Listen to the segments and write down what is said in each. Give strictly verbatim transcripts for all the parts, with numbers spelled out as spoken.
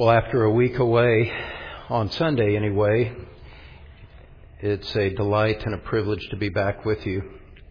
Well, after a week away, on Sunday anyway, it's a delight and a privilege to be back with you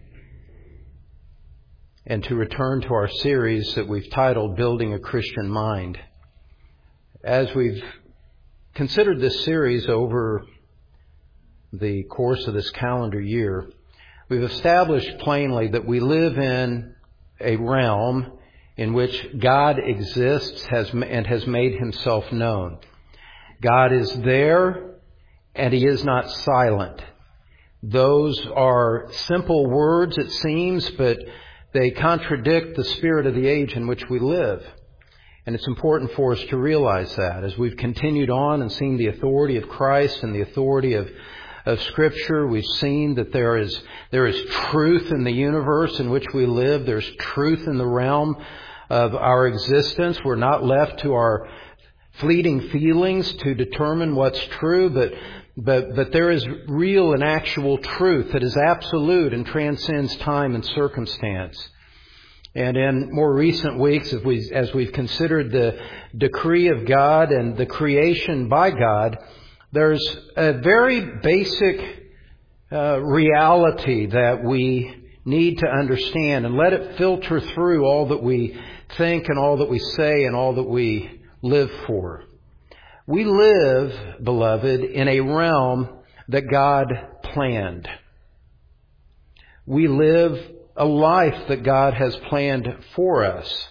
and to return to our series that we've titled Building a Christian Mind. As we've considered this series over the course of this calendar year, we've established plainly that we live in a realm in which God exists has, and has made himself known. God is there and he is not silent. Those are simple words, it seems, but they contradict the spirit of the age in which we live. And it's important for us to realize that as we've continued on and seen the authority of Christ and the authority of of Scripture. We've seen that there is there is truth in the universe in which we live. There's truth in the realm of our existence. We're not left to our fleeting feelings to determine what's true, but but but there is real and actual truth that is absolute and transcends time and circumstance. And in more recent weeks, as, we, as we've considered the decree of God and the creation by God, there's a very basic uh, reality that we need to understand and let it filter through all that we think and all that we say and all that we live for. We live, beloved, in a realm that God planned. We live a life that God has planned for us.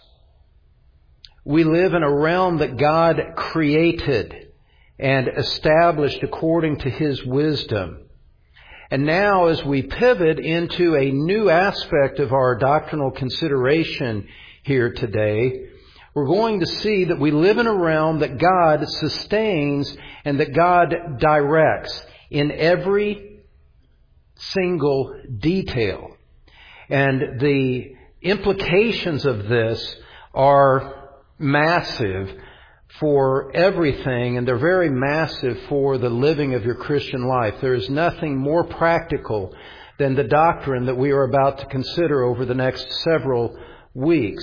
We live in a realm that God created and established according to his wisdom. And now as we pivot into a new aspect of our doctrinal consideration here today, we're going to see that we live in a realm that God sustains and that God directs in every single detail. And the implications of this are massive for everything, and they're very massive for the living of your Christian life. There is nothing more practical than the doctrine that we are about to consider over the next several weeks.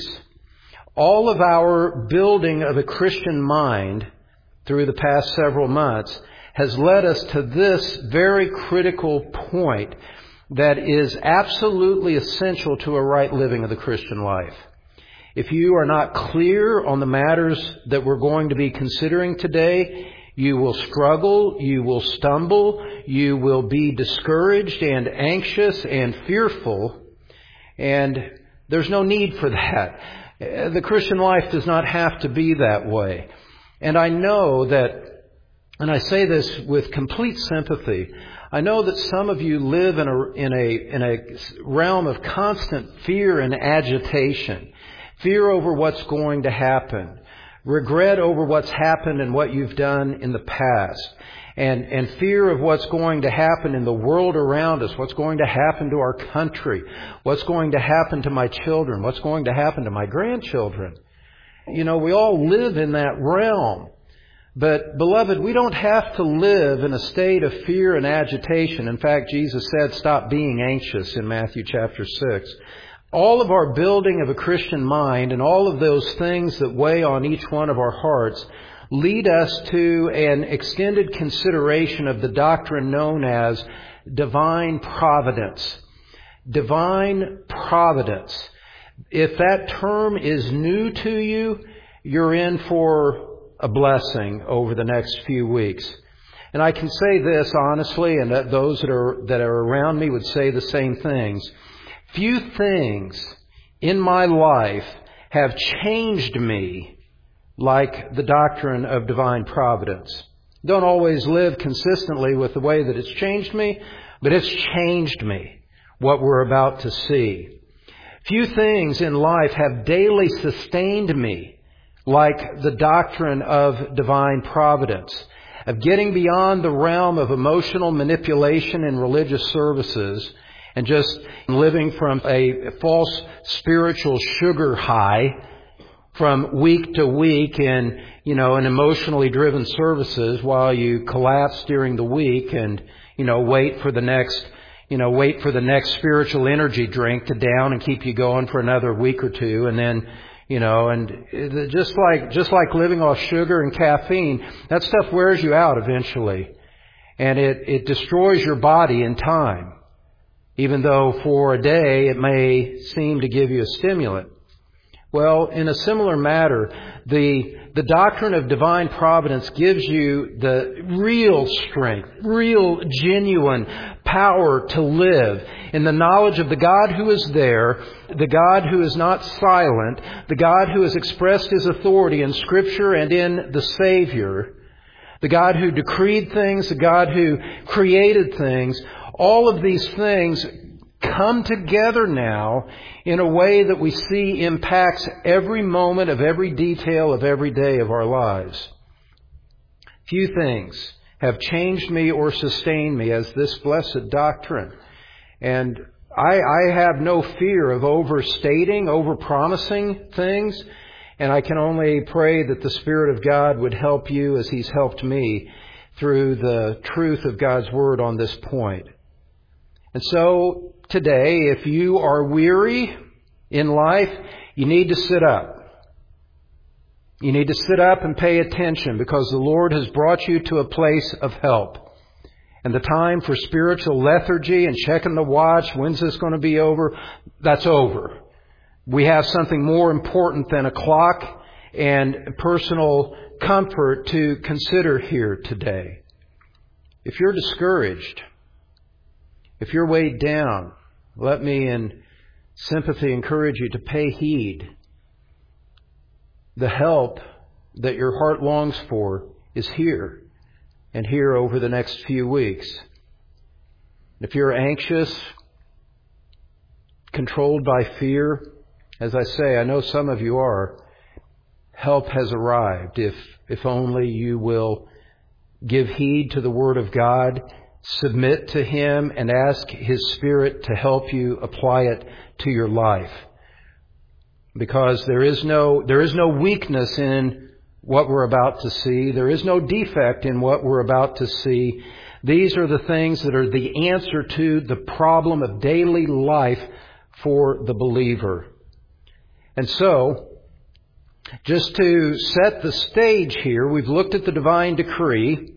All of our building of a Christian mind through the past several months has led us to this very critical point that is absolutely essential to a right living of the Christian life. If you are not clear on the matters that we're going to be considering today, you will struggle, you will stumble, you will be discouraged and anxious and fearful, and there's no need for that. The Christian life does not have to be that way. And I know that, and I say this with complete sympathy, I know that some of you live in a, in a, in a realm of constant fear and agitation. Fear over what's going to happen. Regret over what's happened and what you've done in the past. And, and fear of what's going to happen in the world around us. What's going to happen to our country. What's going to happen to my children. What's going to happen to my grandchildren. You know, we all live in that realm. But, beloved, we don't have to live in a state of fear and agitation. In fact, Jesus said, stop being anxious in Matthew chapter six. All of our building of a Christian mind and all of those things that weigh on each one of our hearts lead us to an extended consideration of the doctrine known as divine providence. Divine providence. If that term is new to you, you're in for a blessing over the next few weeks. And I can say this honestly, and that those that are, that are around me would say the same things. Few things in my life have changed me like the doctrine of divine providence. Don't always live consistently with the way that it's changed me, but it's changed me, what we're about to see. Few things in life have daily sustained me like the doctrine of divine providence, of getting beyond the realm of emotional manipulation in religious services and just living from a false spiritual sugar high from week to week in, you know, in emotionally driven services while you collapse during the week and, you know, wait for the next, you know, wait for the next spiritual energy drink to down and keep you going for another week or two. And then, You know, and it, just like just like living off sugar and caffeine, that stuff wears you out eventually. And it, it destroys your body in time, even though for a day it may seem to give you a stimulant. Well, in a similar matter, the the doctrine of divine providence gives you the real strength, real genuine power to live in the knowledge of the God who is there, the God who is not silent, the God who has expressed His authority in Scripture and in the Savior, the God who decreed things, the God who created things. All of these things come together now in a way that we see impacts every moment of every detail of every day of our lives. Few things have changed me or sustained me as this blessed doctrine. And I, I have no fear of overstating, overpromising things. And I can only pray that the Spirit of God would help you as He's helped me through the truth of God's Word on this point. And so today, if you are weary in life, you need to sit up. You need to sit up and pay attention because the Lord has brought you to a place of help. And the time for spiritual lethargy and checking the watch, when's this going to be over? That's over. We have something more important than a clock and personal comfort to consider here today. If you're discouraged, if you're weighed down, let me in sympathy encourage you to pay heed. The help that your heart longs for is here and here over the next few weeks. If you're anxious, controlled by fear, as I say, I know some of you are, help has arrived if, if only you will give heed to the Word of God, submit to Him, and ask His Spirit to help you apply it to your life. Because there is no, there is no weakness in what we're about to see. There is no defect in what we're about to see. These are the things that are the answer to the problem of daily life for the believer. And so, just to set the stage here, we've looked at the divine decree.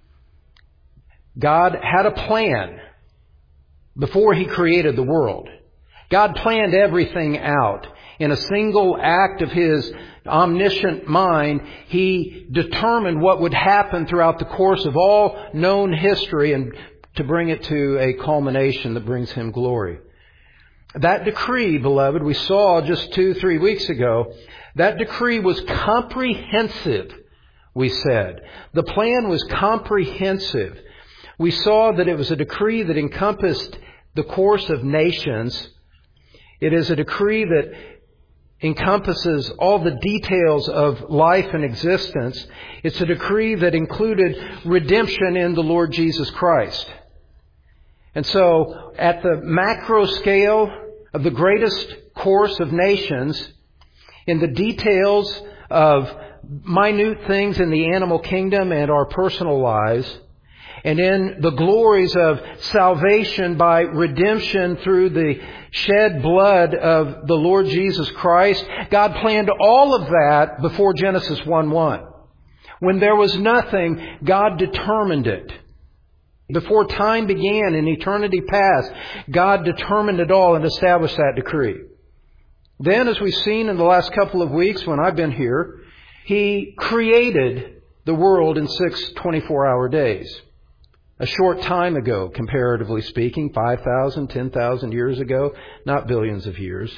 God had a plan before He created the world. God planned everything out. In a single act of His omniscient mind, He determined what would happen throughout the course of all known history and to bring it to a culmination that brings Him glory. That decree, beloved, we saw just two, three weeks ago, that decree was comprehensive, we said. The plan was comprehensive. We saw that it was a decree that encompassed the course of nations. It is a decree that encompasses all the details of life and existence. It's a decree that included redemption in the Lord Jesus Christ. And so, at the macro scale of the greatest course of nations, in the details of minute things in the animal kingdom and our personal lives, and in the glories of salvation by redemption through the shed blood of the Lord Jesus Christ, God planned all of that before Genesis one one. When there was nothing, God determined it. Before time began in eternity past, God determined it all and established that decree. Then, as we've seen in the last couple of weeks when I've been here, He created the world in six twenty-four hour days. A short time ago, comparatively speaking, five thousand, ten thousand years ago, not billions of years.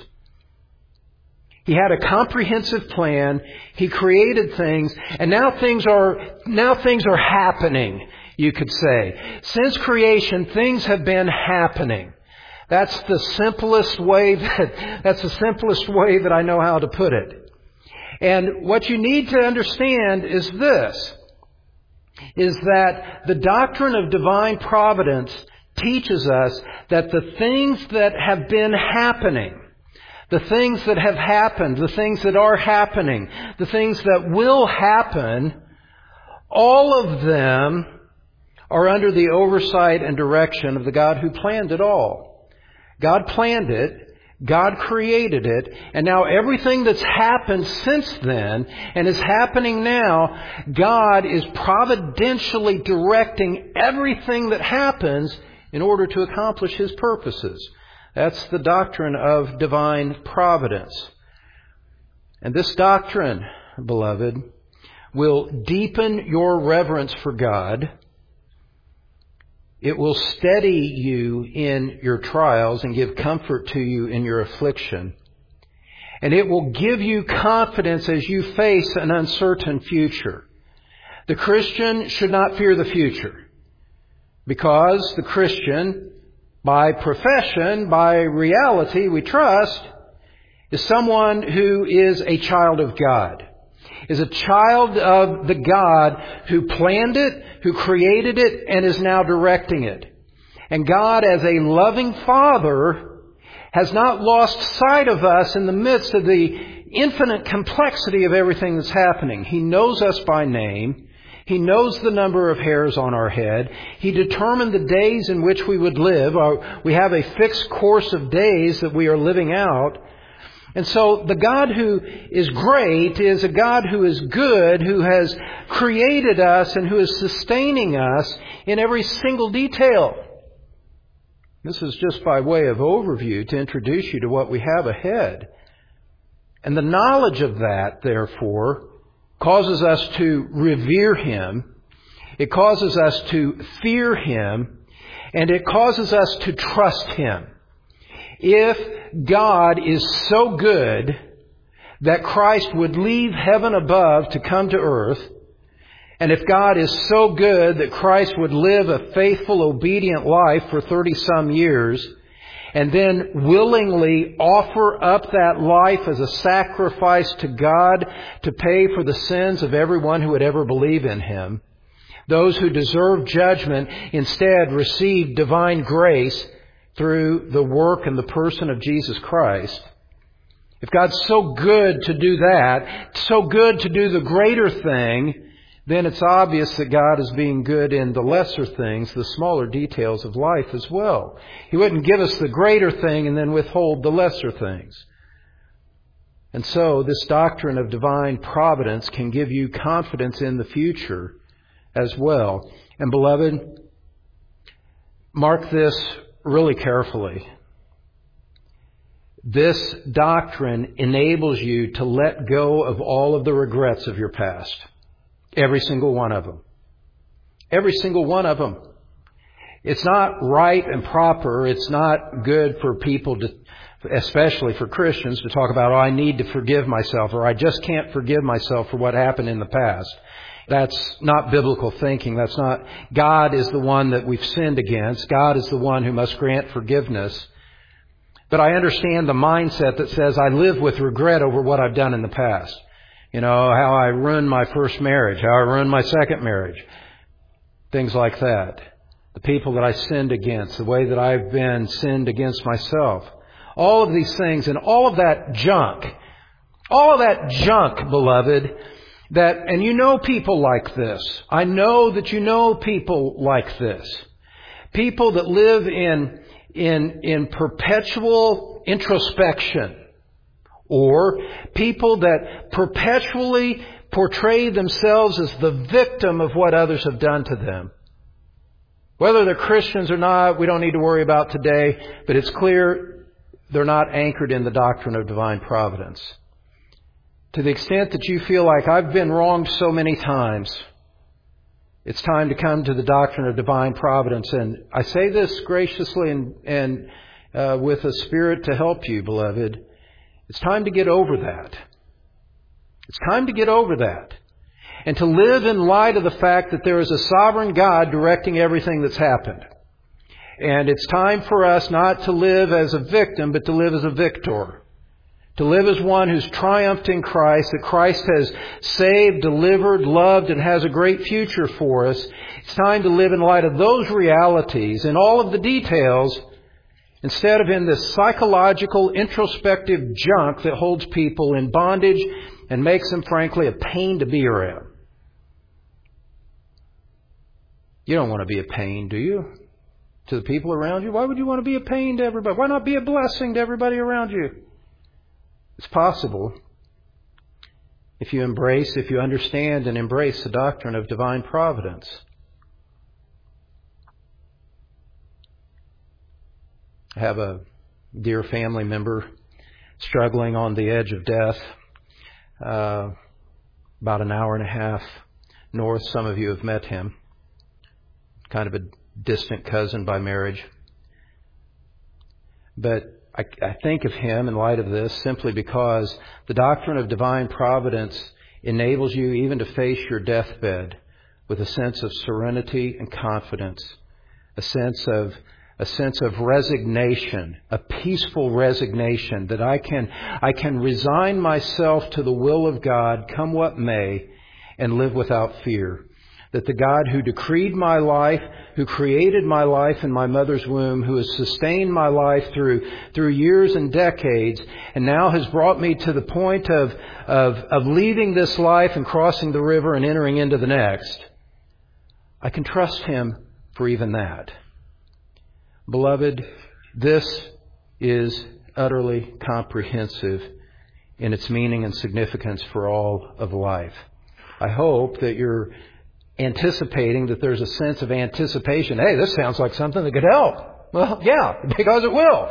He had a comprehensive plan. He created things, and now things are, now things are happening, you could say. Since creation, things have been happening. That's the simplest way that, that's the simplest way that I know how to put it. And what you need to understand is this, is that the doctrine of divine providence teaches us that the things that have been happening, the things that have happened, the things that are happening, the things that will happen, all of them are under the oversight and direction of the God who planned it all. God planned it, God created it, and now everything that's happened since then and is happening now, God is providentially directing everything that happens in order to accomplish His purposes. That's the doctrine of divine providence. And this doctrine, beloved, will deepen your reverence for God. It will steady you in your trials and give comfort to you in your affliction. And it will give you confidence as you face an uncertain future. The Christian should not fear the future, because the Christian, by profession, by reality, we trust, is someone who is a child of God, is a child of the God who planned it, who created it, and is now directing it. And God, as a loving Father, has not lost sight of us in the midst of the infinite complexity of everything that's happening. He knows us by name. He knows the number of hairs on our head. He determined the days in which we would live. We have a fixed course of days that we are living out. And so the God who is great is a God who is good, who has created us and who is sustaining us in every single detail. This is just by way of overview to introduce you to what we have ahead. And the knowledge of that, therefore, causes us to revere Him. It causes us to fear Him. And it causes us to trust Him. If God is so good that Christ would leave heaven above to come to earth, and if God is so good that Christ would live a faithful, obedient life for thirty-some years, and then willingly offer up that life as a sacrifice to God to pay for the sins of everyone who would ever believe in Him, those who deserve judgment instead receive divine grace through the work and the person of Jesus Christ. If God's so good to do that, so good to do the greater thing, then it's obvious that God is being good in the lesser things, the smaller details of life as well. He wouldn't give us the greater thing and then withhold the lesser things. And so this doctrine of divine providence can give you confidence in the future as well. And beloved, mark this really carefully. This doctrine enables you to let go of all of the regrets of your past. Every single one of them. Every single one of them. It's not right and proper. It's not good for people to, especially for Christians, to talk about, oh, I need to forgive myself, or I just can't forgive myself for what happened in the past. That's not biblical thinking. That's not, God is the one that we've sinned against. God is the one who must grant forgiveness. But I understand the mindset that says I live with regret over what I've done in the past. You know, how I ruined my first marriage, how I ruined my second marriage. Things like that. The people that I sinned against, the way that I've been sinned against myself. All of these things and all of that junk. All of that junk, beloved, that, and you know people like this. I know that you know people like this. People that live in, in, in perpetual introspection. Or people that perpetually portray themselves as the victim of what others have done to them. Whether they're Christians or not, we don't need to worry about today, but it's clear they're not anchored in the doctrine of divine providence. To the extent that you feel like I've been wronged so many times, it's time to come to the doctrine of divine providence. And I say this graciously and, and uh, with a spirit to help you, beloved. It's time to get over that. It's time to get over that. And to live in light of the fact that there is a sovereign God directing everything that's happened. And it's time for us not to live as a victim, but to live as a victor. To live as one who's triumphed in Christ, that Christ has saved, delivered, loved, and has a great future for us. It's time to live in light of those realities and all of the details, instead of in this psychological, introspective junk that holds people in bondage and makes them, frankly, a pain to be around. You don't want to be a pain, do you? to the people around you? Why would you want to be a pain to everybody? Why not be a blessing to everybody around you? It's possible if you embrace, if you understand and embrace the doctrine of divine providence. I have a dear family member struggling on the edge of death, uh, about an hour and a half north. Some of you have met him. Kind of a distant cousin by marriage. But I, I think of him in light of this simply because the doctrine of divine providence enables you even to face your deathbed with a sense of serenity and confidence, a sense of a sense of resignation, a peaceful resignation that I can I can resign myself to the will of God, come what may, and live without fear. That the God who decreed my life, who created my life in my mother's womb, who has sustained my life through through years and decades, and now has brought me to the point of, of, of leaving this life and crossing the river and entering into the next, I can trust Him for even that. Beloved, this is utterly comprehensive in its meaning and significance for all of life. I hope that you're anticipating, that there's a sense of anticipation. Hey, this sounds like something that could help. Well, yeah, because it will.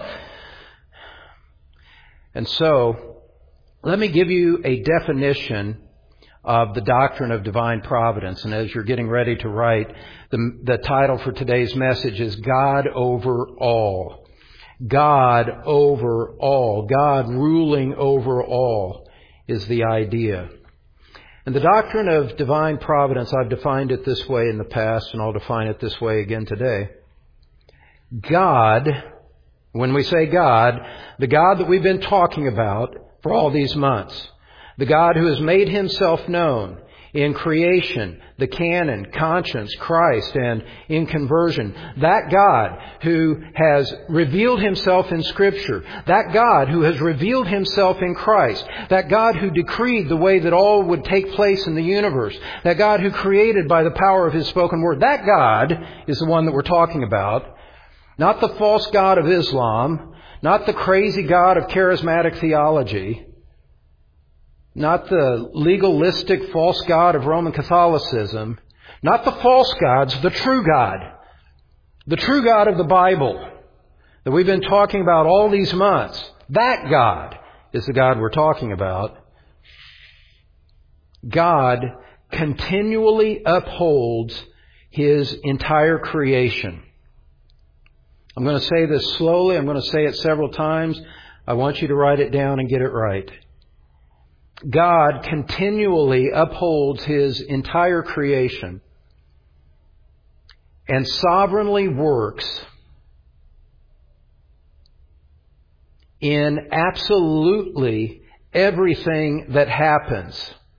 And so, let me give you a definition of the doctrine of divine providence. And as you're getting ready to write, the, the title for today's message is God over all. God over all. God ruling over all is the idea. And the doctrine of divine providence, I've defined it this way in the past, and I'll define it this way again today. God, when we say God, the God that we've been talking about for all these months, the God who has made Himself known in creation, the canon, conscience, Christ, and in conversion. That God who has revealed Himself in Scripture. That God who has revealed Himself in Christ. That God who decreed the way that all would take place in the universe. That God who created by the power of His spoken word. That God is the one that we're talking about. Not the false God of Islam. Not the crazy God of charismatic theology. Not the legalistic false God of Roman Catholicism. Not the false gods, the true God. The true God of the Bible that we've been talking about all these months. That God is the God we're talking about. God continually upholds His entire creation. I'm going to say this slowly. I'm going to say it several times. I want you to write it down and get it right. God continually upholds His entire creation and sovereignly works in absolutely everything that happens,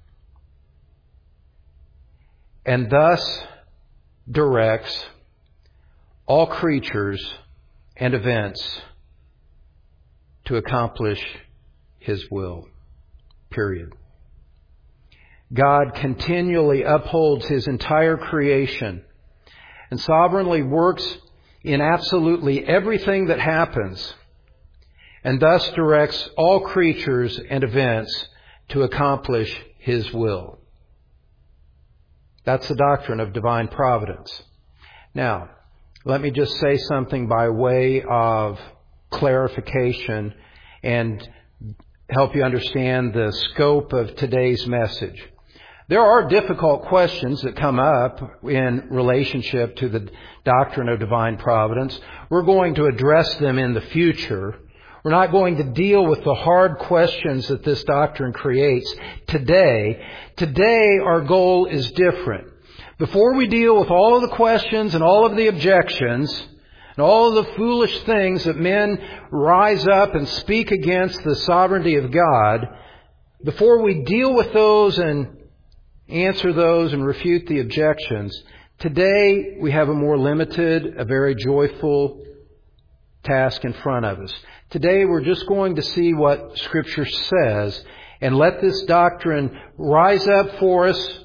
and thus directs all creatures and events to accomplish His will. Period. God continually upholds His entire creation and sovereignly works in absolutely everything that happens, and thus directs all creatures and events to accomplish His will. That's the doctrine of divine providence. Now, let me just say something by way of clarification and help you understand the scope of today's message. There are difficult questions that come up in relationship to the doctrine of divine providence. We're going to address them in the future. We're not going to deal with the hard questions that this doctrine creates today. Today, our goal is different. Before we deal with all of the questions and all of the objections and all of the foolish things that men rise up and speak against the sovereignty of God, before we deal with those and answer those and refute the objections, today we have a more limited, a very joyful task in front of us. Today we're just going to see what Scripture says and let this doctrine rise up for us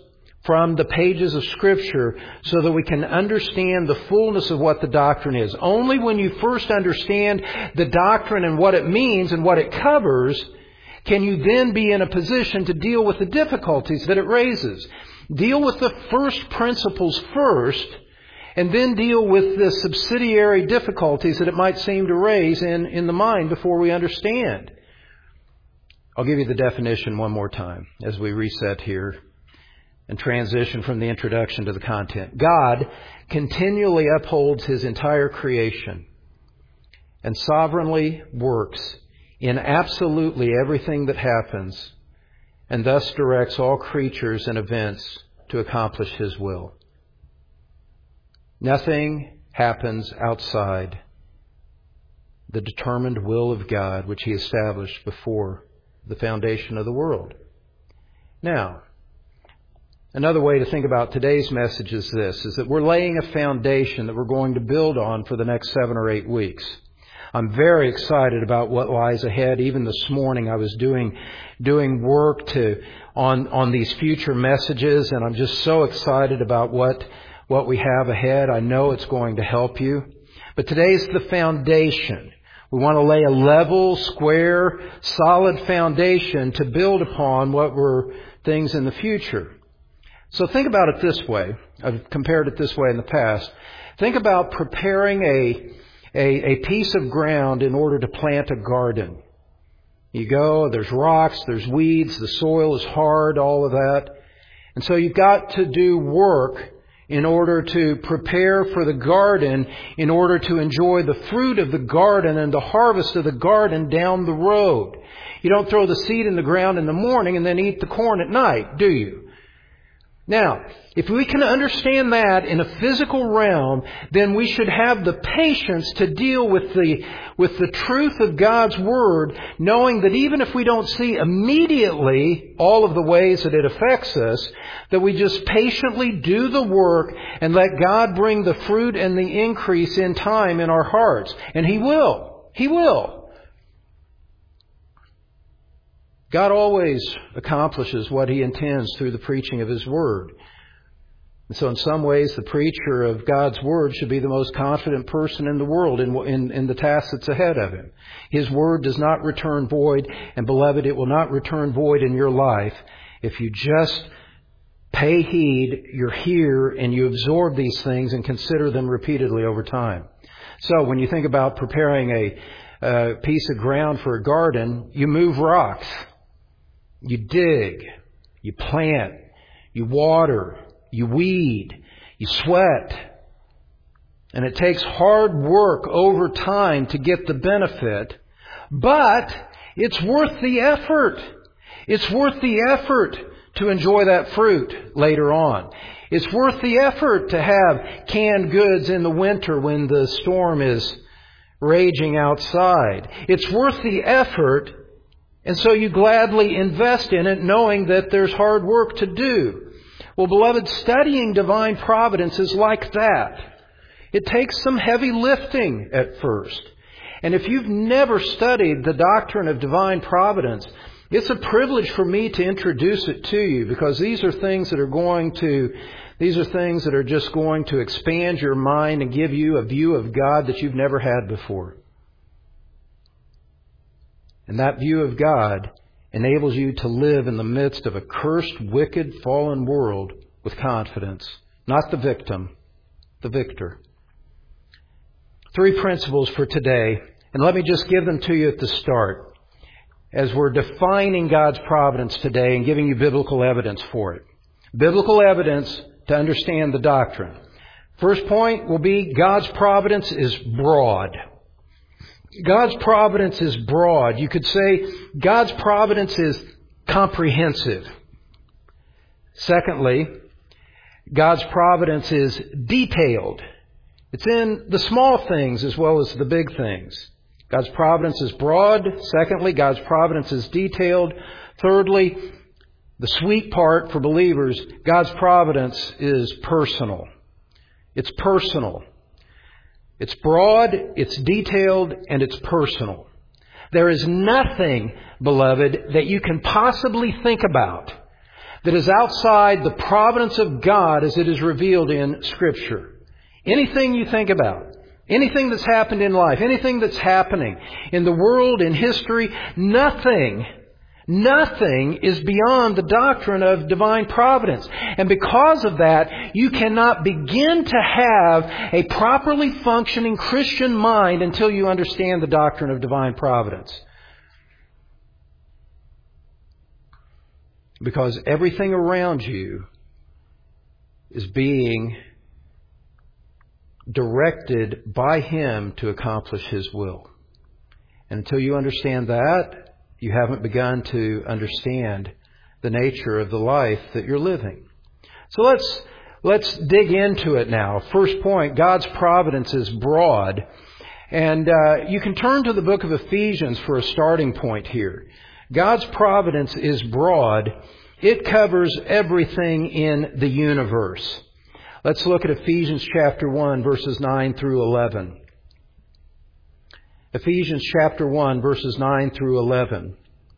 from the pages of Scripture so that we can understand the fullness of what the doctrine is. Only when you first understand the doctrine and what it means and what it covers can you then be in a position to deal with the difficulties that it raises. Deal with the first principles first, and then deal with the subsidiary difficulties that it might seem to raise in, in the mind before we understand. I'll give you the definition one more time as we reset here and transition from the introduction to the content. God continually upholds His entire creation and sovereignly works in absolutely everything that happens, and thus directs all creatures and events to accomplish His will. Nothing happens outside the determined will of God, which He established before the foundation of the world. Now, another way to think about today's message is this, is that we're laying a foundation that we're going to build on for the next seven or eight weeks. I'm very excited about what lies ahead. Even this morning I was doing doing work to on on these future messages, and I'm just so excited about what what we have ahead. I know it's going to help you. But today's the foundation. We want to lay a level, square, solid foundation to build upon what were things in the future. So think about it this way. I've compared it this way in the past. Think about preparing a A, a piece of ground in order to plant a garden. You go, there's rocks, there's weeds, the soil is hard, all of that. And so you've got to do work in order to prepare for the garden, in order to enjoy the fruit of the garden and the harvest of the garden down the road. You don't throw the seed in the ground in the morning and then eat the corn at night, do you? Now, if we can understand that in a physical realm, then we should have the patience to deal with the with the truth of God's Word, knowing that even if we don't see immediately all of the ways that it affects us, that we just patiently do the work and let God bring the fruit and the increase in time in our hearts. And He will. He will. God always accomplishes what He intends through the preaching of His Word. And so in some ways, the preacher of God's Word should be the most confident person in the world in, in, in the task that's ahead of him. His Word does not return void, and beloved, it will not return void in your life if you just pay heed, you're here, and you absorb these things and consider them repeatedly over time. So when you think about preparing a, a piece of ground for a garden, you move rocks. You dig, you plant, you water, you weed, you sweat. And it takes hard work over time to get the benefit, but it's worth the effort. It's worth the effort to enjoy that fruit later on. It's worth the effort to have canned goods in the winter when the storm is raging outside. It's worth the effort. And so you gladly invest in it knowing that there's hard work to do. Well, beloved, studying divine providence is like that. It takes some heavy lifting at first. And if you've never studied the doctrine of divine providence, it's a privilege for me to introduce it to you, because these are things that are going to, these are things that are just going to expand your mind and give you a view of God that you've never had before. And that view of God enables you to live in the midst of a cursed, wicked, fallen world with confidence. Not the victim, the victor. Three principles for today, and let me just give them to you at the start, as we're defining God's providence today and giving you biblical evidence for it. Biblical evidence to understand the doctrine. First point will be God's providence is broad. God's providence is broad. You could say God's providence is comprehensive. Secondly, God's providence is detailed. It's in the small things as well as the big things. God's providence is broad. Secondly, God's providence is detailed. Thirdly, the sweet part for believers, God's providence is personal. It's personal. It's broad, it's detailed, and it's personal. There is nothing, beloved, that you can possibly think about that is outside the providence of God as it is revealed in Scripture. Anything you think about, anything that's happened in life, anything that's happening in the world, in history, nothing, nothing is beyond the doctrine of divine providence. And because of that, you cannot begin to have a properly functioning Christian mind until you understand the doctrine of divine providence. Because everything around you is being directed by Him to accomplish His will. And until you understand that, you haven't begun to understand the nature of the life that you're living. So let's let's dig into it now. First point, God's providence is broad. And uh, you can turn to the book of Ephesians for a starting point here. God's providence is broad. It covers everything in the universe. Let's look at Ephesians chapter one, verses nine through eleven. Ephesians chapter one, verses nine through eleven.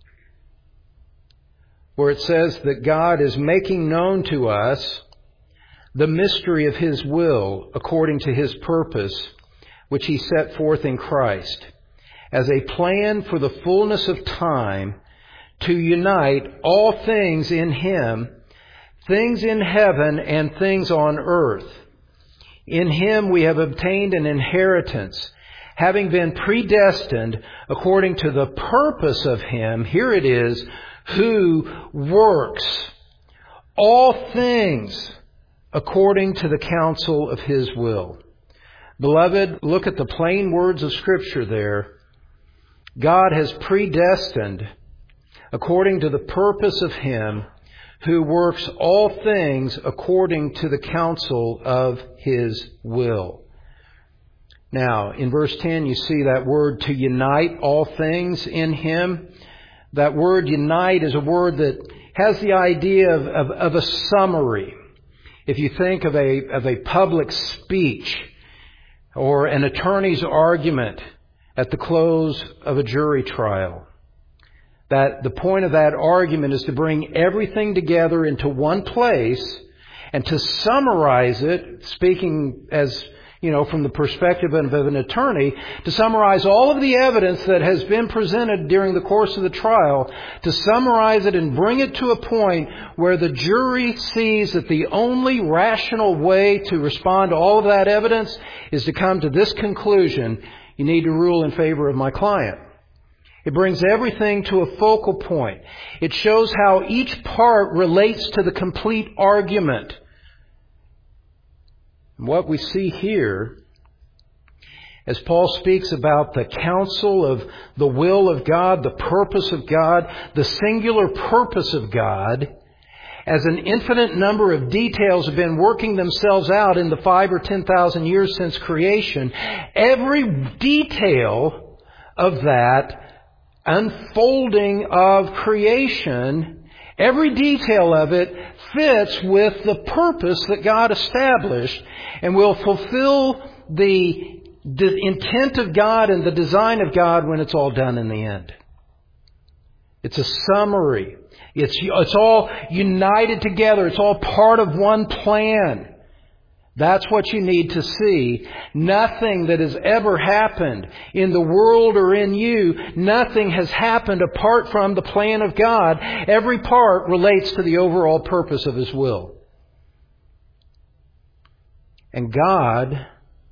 Where it says that God is making known to us the mystery of His will according to His purpose, which He set forth in Christ, as a plan for the fullness of time to unite all things in Him, things in heaven and things on earth. In Him we have obtained an inheritance, having been predestined according to the purpose of Him, here it is, who works all things according to the counsel of His will. Beloved, look at the plain words of Scripture there. God has predestined according to the purpose of Him who works all things according to the counsel of His will. Now, in verse ten, you see that word to unite all things in Him. That word unite is a word that has the idea of, of, of a summary. If you think of a, of a public speech or an attorney's argument at the close of a jury trial, that the point of that argument is to bring everything together into one place and to summarize it, speaking as, you know, from the perspective of an attorney, to summarize all of the evidence that has been presented during the course of the trial, to summarize it and bring it to a point where the jury sees that the only rational way to respond to all of that evidence is to come to this conclusion: you need to rule in favor of my client. It brings everything to a focal point. It shows how each part relates to the complete argument. What we see here, as Paul speaks about the counsel of the will of God, the purpose of God, the singular purpose of God, as an infinite number of details have been working themselves out in the five or ten thousand years since creation, every detail of that unfolding of creation, every detail of it fits with the purpose that God established and will fulfill the, the intent of God and the design of God when it's all done in the end. It's a summary. It's, it's all united together. It's all part of one plan. That's what you need to see. Nothing that has ever happened in the world or in you, nothing has happened apart from the plan of God. Every part relates to the overall purpose of His will. And God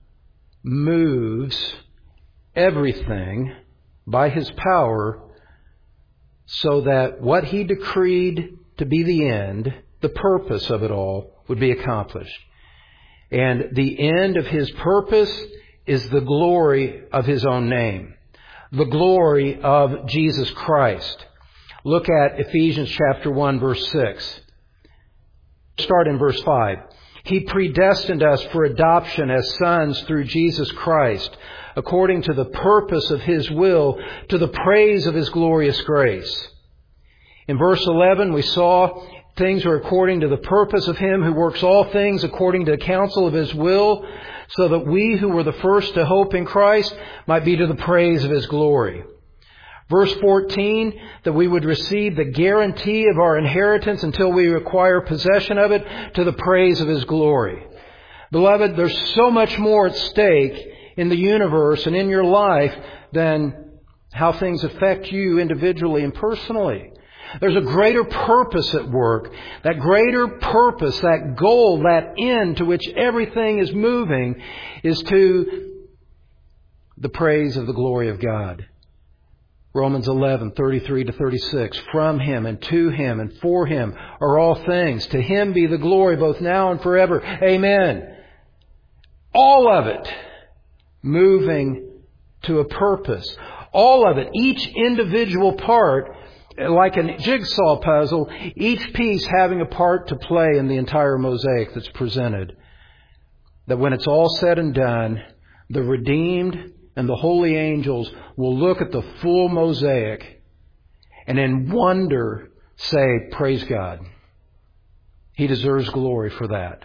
moves everything by His power so that what He decreed to be the end, the purpose of it all, would be accomplished. And the end of His purpose is the glory of His own name. The glory of Jesus Christ. Look at Ephesians chapter one, verse six. Start in verse five. He predestined us for adoption as sons through Jesus Christ, according to the purpose of His will, to the praise of His glorious grace. In verse eleven, we saw things are according to the purpose of Him who works all things according to the counsel of His will, so that we who were the first to hope in Christ might be to the praise of His glory. Verse fourteen, that we would receive the guarantee of our inheritance until we acquire possession of it to the praise of His glory. Beloved, there's so much more at stake in the universe and in your life than how things affect you individually and personally. There's a greater purpose at work. That greater purpose, that goal, that end to which everything is moving is to the praise of the glory of God. Romans eleven, thirty-three to thirty-six. From Him and to Him and for Him are all things. To Him be the glory both now and forever. Amen. All of it moving to a purpose. All of it, each individual part, like a jigsaw puzzle, each piece having a part to play in the entire mosaic that's presented. That when it's all said and done, the redeemed and the holy angels will look at the full mosaic and in wonder say, praise God. He deserves glory for that.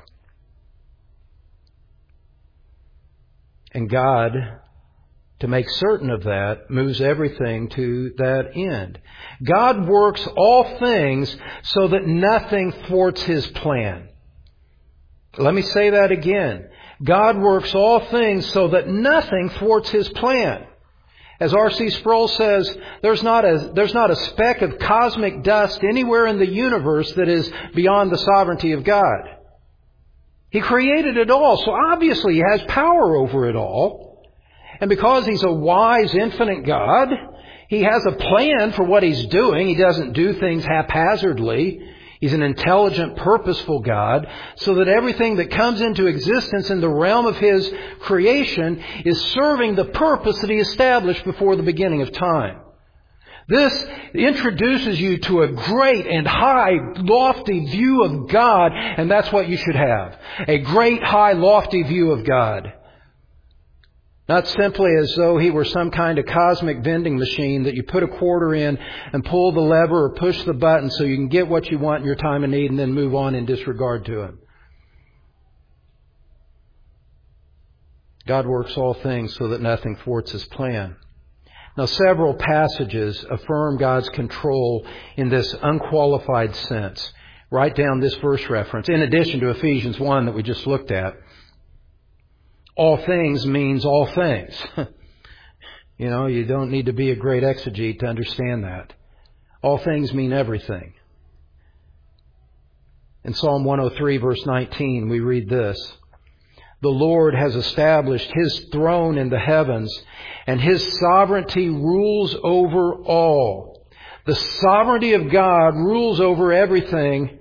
And God, to make certain of that, moves everything to that end. God works all things so that nothing thwarts His plan. Let me say that again. God works all things so that nothing thwarts His plan. As R C Sproul says, there's not a, there's not a speck of cosmic dust anywhere in the universe that is beyond the sovereignty of God. He created it all, so obviously He has power over it all. And because He's a wise, infinite God, He has a plan for what He's doing. He doesn't do things haphazardly. He's an intelligent, purposeful God, so that everything that comes into existence in the realm of His creation is serving the purpose that He established before the beginning of time. This introduces you to a great and high, lofty view of God, and that's what you should have. A great, high, lofty view of God. Not simply as though He were some kind of cosmic vending machine that you put a quarter in and pull the lever or push the button so you can get what you want in your time of need and then move on in disregard to Him. God works all things so that nothing thwarts His plan. Now, several passages affirm God's control in this unqualified sense. Write down this verse reference, in addition to Ephesians one that we just looked at. All things means all things. You know, you don't need to be a great exegete to understand that. All things mean everything. In Psalm one oh three, verse nineteen, we read this. The Lord has established His throne in the heavens, and His sovereignty rules over all. The sovereignty of God rules over everything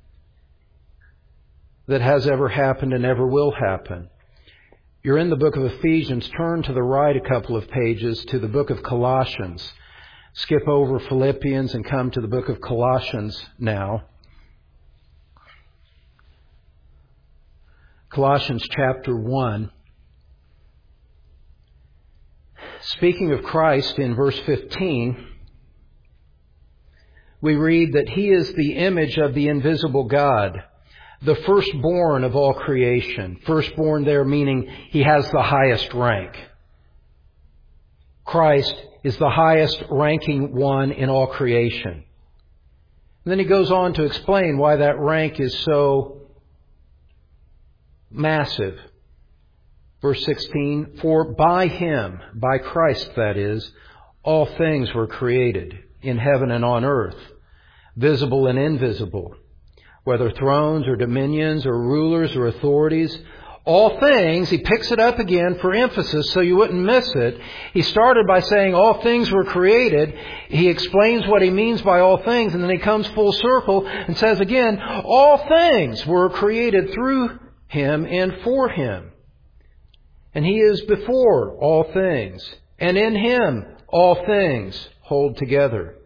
that has ever happened and ever will happen. You're in the book of Ephesians. Turn to the right a couple of pages to the book of Colossians. Skip over Philippians and come to the book of Colossians now. Colossians chapter one. Speaking of Christ in verse fifteen, we read that He is the image of the invisible God, the firstborn of all creation. Firstborn there meaning He has the highest rank. Christ is the highest ranking one in all creation. And then He goes on to explain why that rank is so massive. Verse sixteen, for by Him, by Christ that is, all things were created in heaven and on earth, visible and invisible, whether thrones or dominions or rulers or authorities. All things, he picks it up again for emphasis so you wouldn't miss it. He started by saying all things were created. He explains what he means by all things, and then he comes full circle and says again, all things were created through Him and for Him. And He is before all things, and in Him all things hold together.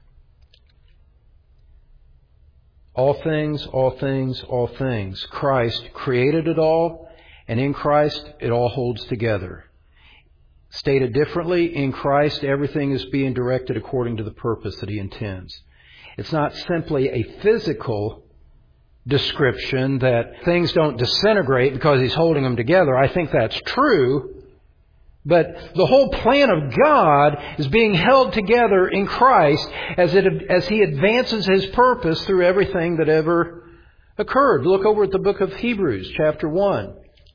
All things, all things, all things. Christ created it all, and in Christ it all holds together. Stated differently, in Christ everything is being directed according to the purpose that He intends. It's not simply a physical description that things don't disintegrate because He's holding them together. I think that's true, But the whole plan of God is being held together in Christ as it as He advances His purpose through everything that ever occurred. Look over at the book of Hebrews, chapter one.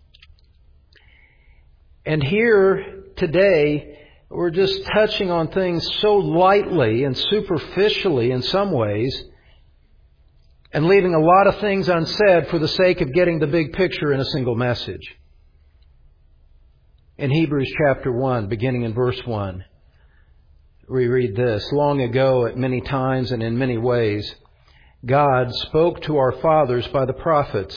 And here today, we're just touching on things so lightly and superficially in some ways, and leaving a lot of things unsaid for the sake of getting the big picture in a single message. In Hebrews chapter one, beginning in verse one, we read this: Long ago, at many times and in many ways, God spoke to our fathers by the prophets.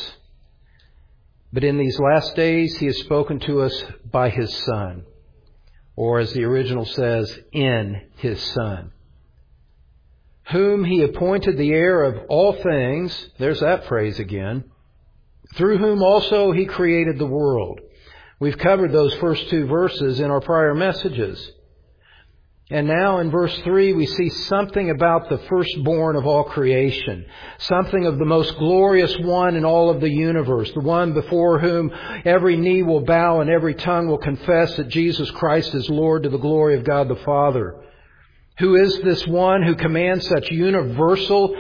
But in these last days, He has spoken to us by His Son. Or as the original says, in His Son, whom He appointed the heir of all things. There's that phrase again. Through whom also He created the world. We've covered those first two verses in our prior messages. And now in verse three, we see something about the firstborn of all creation. Something of the most glorious one in all of the universe. The one before whom every knee will bow and every tongue will confess that Jesus Christ is Lord, to the glory of God the Father. Who is this one who commands such universal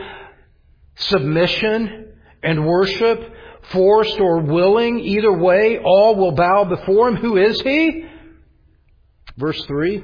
submission and worship? Forced or willing, either way, all will bow before Him. Who is He? Verse three.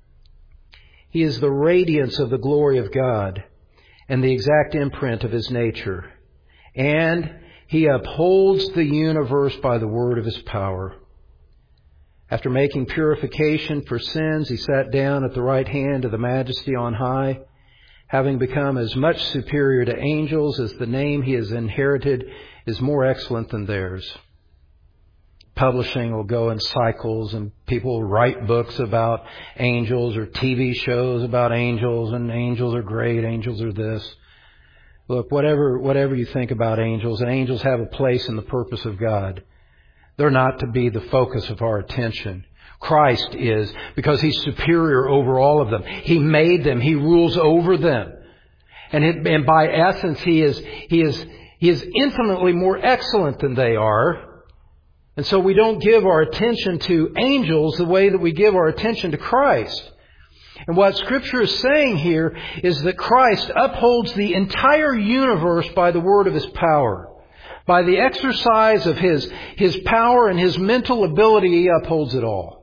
He is the radiance of the glory of God and the exact imprint of His nature. And He upholds the universe by the word of His power. After making purification for sins, He sat down at the right hand of the Majesty on high, having become as much superior to angels as the name He has inherited is more excellent than theirs. Publishing will go in cycles, and people will write books about angels or T V shows about angels, and angels are great, angels are this. Look, whatever whatever you think about angels, and angels have a place in the purpose of God. They're not to be the focus of our attention. Christ is, because He's superior over all of them. He made them. He rules over them. And, it, and by essence, He is, He is, He is infinitely more excellent than they are. And so we don't give our attention to angels the way that we give our attention to Christ. And what Scripture is saying here is that Christ upholds the entire universe by the word of His power. By the exercise of His, His power and His mental ability, He upholds it all.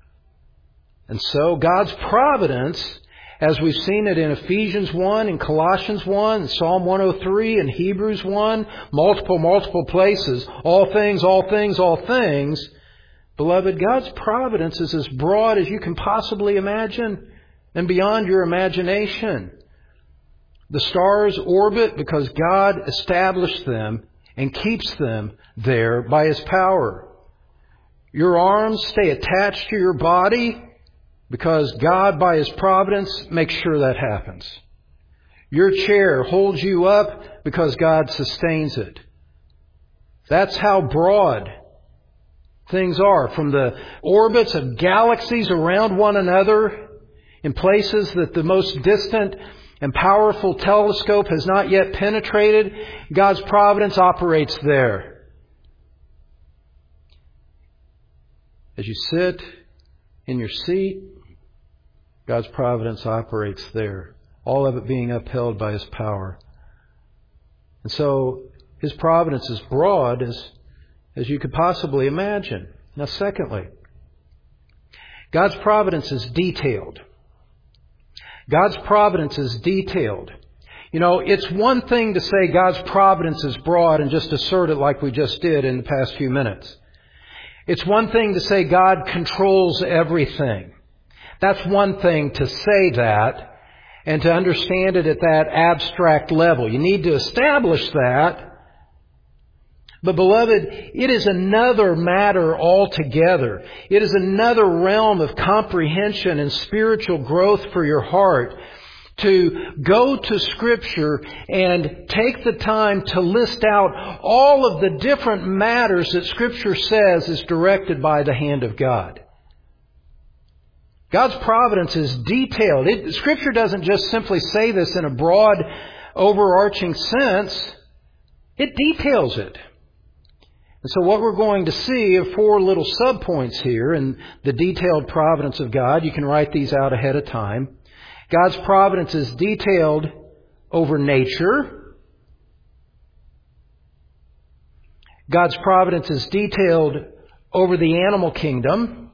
And so God's providence, as we've seen it in Ephesians one, in Colossians one, in Psalm one oh three, in Hebrews one, multiple, multiple places, all things, all things, all things. Beloved, God's providence is as broad as you can possibly imagine and beyond your imagination. The stars orbit because God established them and keeps them there by His power. Your arms stay attached to your body because God, by His providence, makes sure that happens. Your chair holds you up because God sustains it. That's how broad things are. From the orbits of galaxies around one another, in places that the most distant and powerful telescope has not yet penetrated, God's providence operates there. As you sit in your seat, God's providence operates there. All of it being upheld by His power. And so His providence is broad as, as you could possibly imagine. Now, secondly, God's providence is detailed. God's providence is detailed. You know, it's one thing to say God's providence is broad and just assert it like we just did in the past few minutes. It's one thing to say God controls everything. That's one thing to say that and to understand it at that abstract level. You need to establish that. But beloved, it is another matter altogether. It is another realm of comprehension and spiritual growth for your heart to go to Scripture and take the time to list out all of the different matters that Scripture says is directed by the hand of God. God's providence is detailed. It, Scripture doesn't just simply say this in a broad, overarching sense. It details it. And so what we're going to see are four little subpoints here in the detailed providence of God. You can write these out ahead of time. God's providence is detailed over nature. God's providence is detailed over the animal kingdom.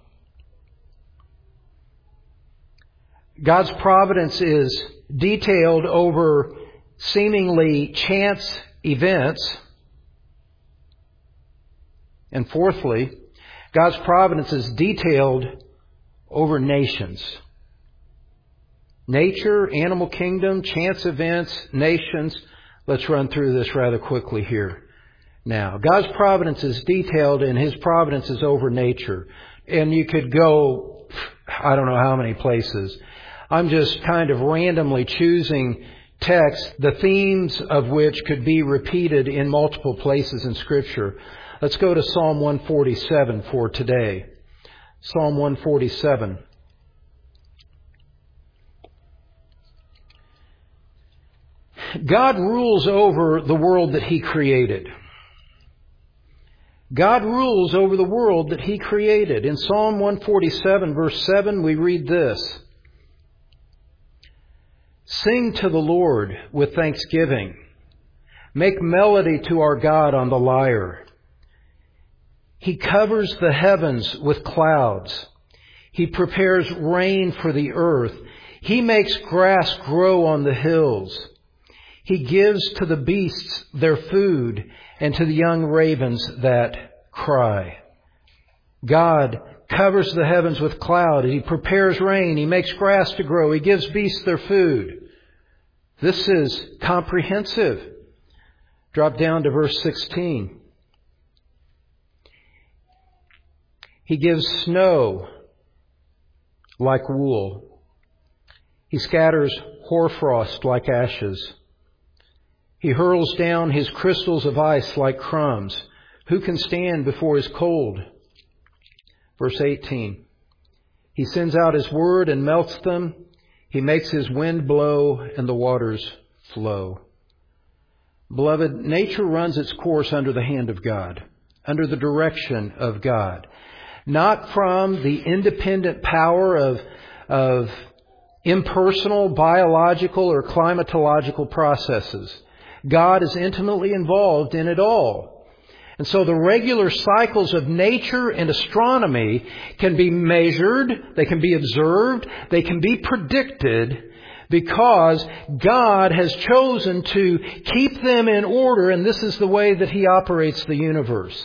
God's providence is detailed over seemingly chance events. And fourthly, God's providence is detailed over nations. Nature, animal kingdom, chance events, nations. Let's run through this rather quickly here. Now, God's providence is detailed and His providence is over nature. And you could go, I don't know how many places. I'm just kind of randomly choosing texts, the themes of which could be repeated in multiple places in Scripture. Let's go to Psalm one forty-seven for today. Psalm one forty-seven. God rules over the world that He created. God rules over the world that He created. In Psalm one forty-seven, verse seven, we read this. Sing to the Lord with thanksgiving. Make melody to our God on the lyre. He covers the heavens with clouds. He prepares rain for the earth. He makes grass grow on the hills. He gives to the beasts their food and to the young ravens that cry. God covers the heavens with cloud. He prepares rain. He makes grass to grow. He gives beasts their food. This is comprehensive. Drop down to verse sixteen. He gives snow like wool. He scatters hoarfrost like ashes. He hurls down His crystals of ice like crumbs. Who can stand before His cold? Verse eighteen. He sends out His word and melts them. He makes His wind blow and the waters flow. Beloved, nature runs its course under the hand of God, under the direction of God. Not from the independent power of, of impersonal, biological, or climatological processes. God is intimately involved in it all. And so the regular cycles of nature and astronomy can be measured, they can be observed, they can be predicted because God has chosen to keep them in order, and this is the way that He operates the universe.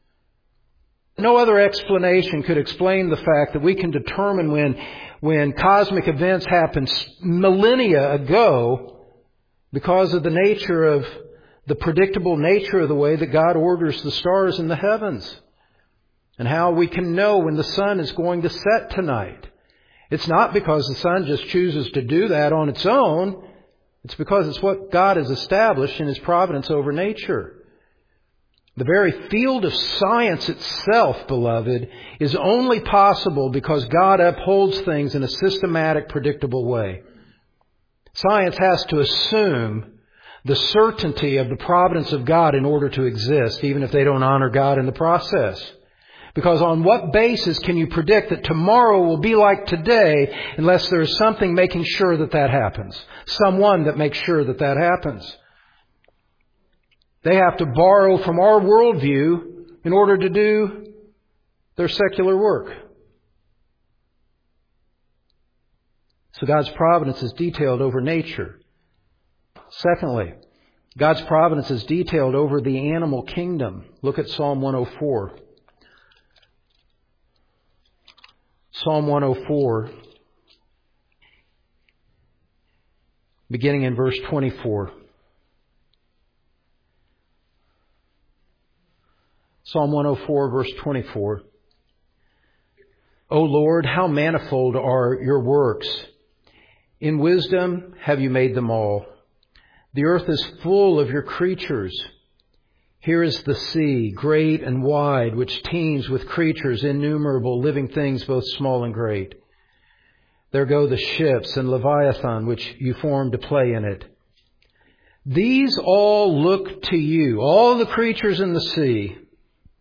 No other explanation could explain the fact that we can determine when, when cosmic events happened millennia ago because of the nature of the predictable nature of the way that God orders the stars in the heavens and how we can know when the sun is going to set tonight. It's not because the sun just chooses to do that on its own. It's because it's what God has established in His providence over nature. The very field of science itself, beloved, is only possible because God upholds things in a systematic, predictable way. Science has to assume the certainty of the providence of God in order to exist, even if they don't honor God in the process. Because on what basis can you predict that tomorrow will be like today unless there is something making sure that that happens? Someone that makes sure that that happens. They have to borrow from our worldview in order to do their secular work. So God's providence is detailed over nature. Secondly, God's providence is detailed over the animal kingdom. Look at Psalm one oh four. Psalm one oh four, beginning in verse twenty-four. Psalm one oh four, verse twenty-four. O Lord, how manifold are your works! In wisdom have you made them all. The earth is full of your creatures. Here is the sea, great and wide, which teems with creatures, innumerable, living things, both small and great. There go the ships and Leviathan, which you formed to play in it. These all look to you, all the creatures in the sea.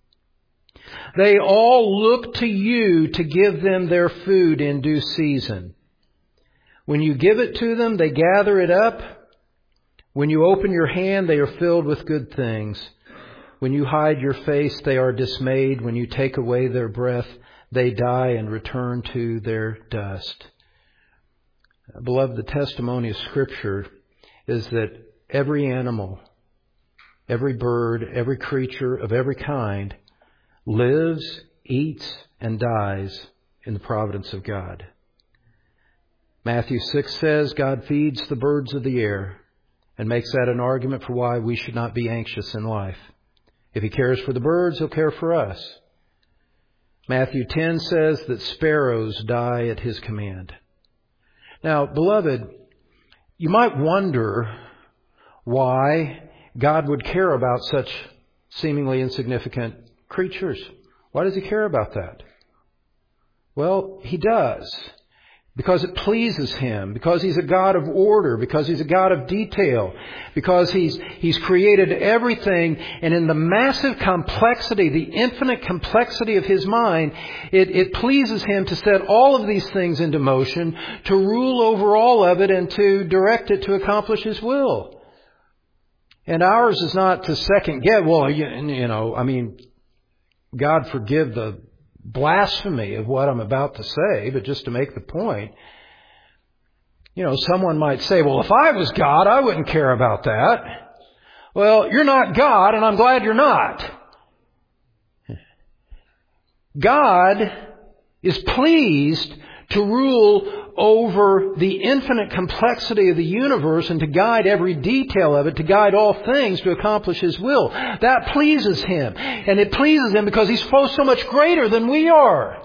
They all look to you to give them their food in due season. When you give it to them, they gather it up. When you open your hand, they are filled with good things. When you hide your face, they are dismayed. When you take away their breath, they die and return to their dust. Beloved, the testimony of Scripture is that every animal, every bird, every creature of every kind lives, eats, and dies in the providence of God. Matthew six says God feeds the birds of the air and makes that an argument for why we should not be anxious in life. If He cares for the birds, He'll care for us. Matthew ten says that sparrows die at His command. Now, beloved, you might wonder why God would care about such seemingly insignificant creatures. Why does He care about that? Well, He does. Because it pleases Him, because He's a God of order, because He's a God of detail, because He's He's created everything, and in the massive complexity, the infinite complexity of His mind, it, it pleases Him to set all of these things into motion, to rule over all of it, and to direct it to accomplish His will. And ours is not to second guess, well, you, you know, I mean, God forgive the blasphemy of what I'm about to say, but just to make the point, you know, someone might say, well, if I was God, I wouldn't care about that. Well, you're not God, and I'm glad you're not. God is pleased to rule over the infinite complexity of the universe and to guide every detail of it, to guide all things to accomplish His will. That pleases Him. And it pleases Him because He's so much greater than we are.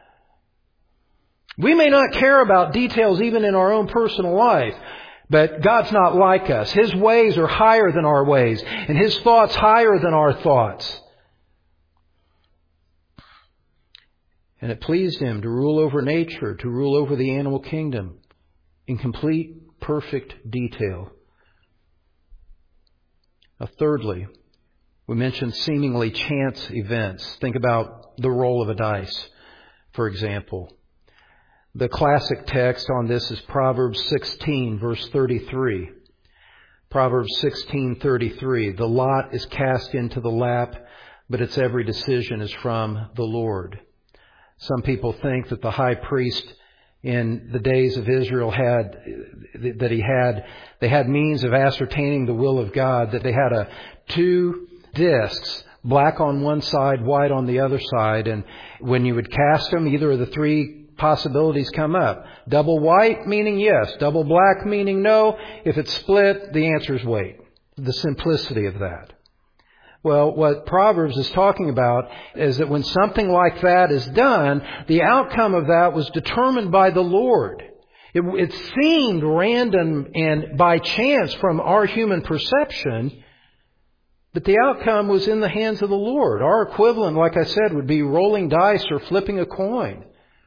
We may not care about details even in our own personal life, but God's not like us. His ways are higher than our ways, and His thoughts higher than our thoughts. And it pleased Him to rule over nature, to rule over the animal kingdom in complete, perfect detail. Now, thirdly, we mentioned seemingly chance events. Think about the roll of a dice, for example. The classic text on this is Proverbs sixteen, verse thirty-three. Proverbs sixteen thirty-three. The lot is cast into the lap, but its every decision is from the Lord. Some people think that the high priest in the days of Israel had, that he had, they had means of ascertaining the will of God, that they had a two discs, black on one side, white on the other side, and when you would cast them, either of the three possibilities come up. Double white meaning yes, double black meaning no. If it's split, the answer is wait. The simplicity of that. Well, what Proverbs is talking about is that when something like that is done, the outcome of that was determined by the Lord. It, it seemed random and by chance from our human perception, but the outcome was in the hands of the Lord. Our equivalent, like I said, would be rolling dice or flipping a coin.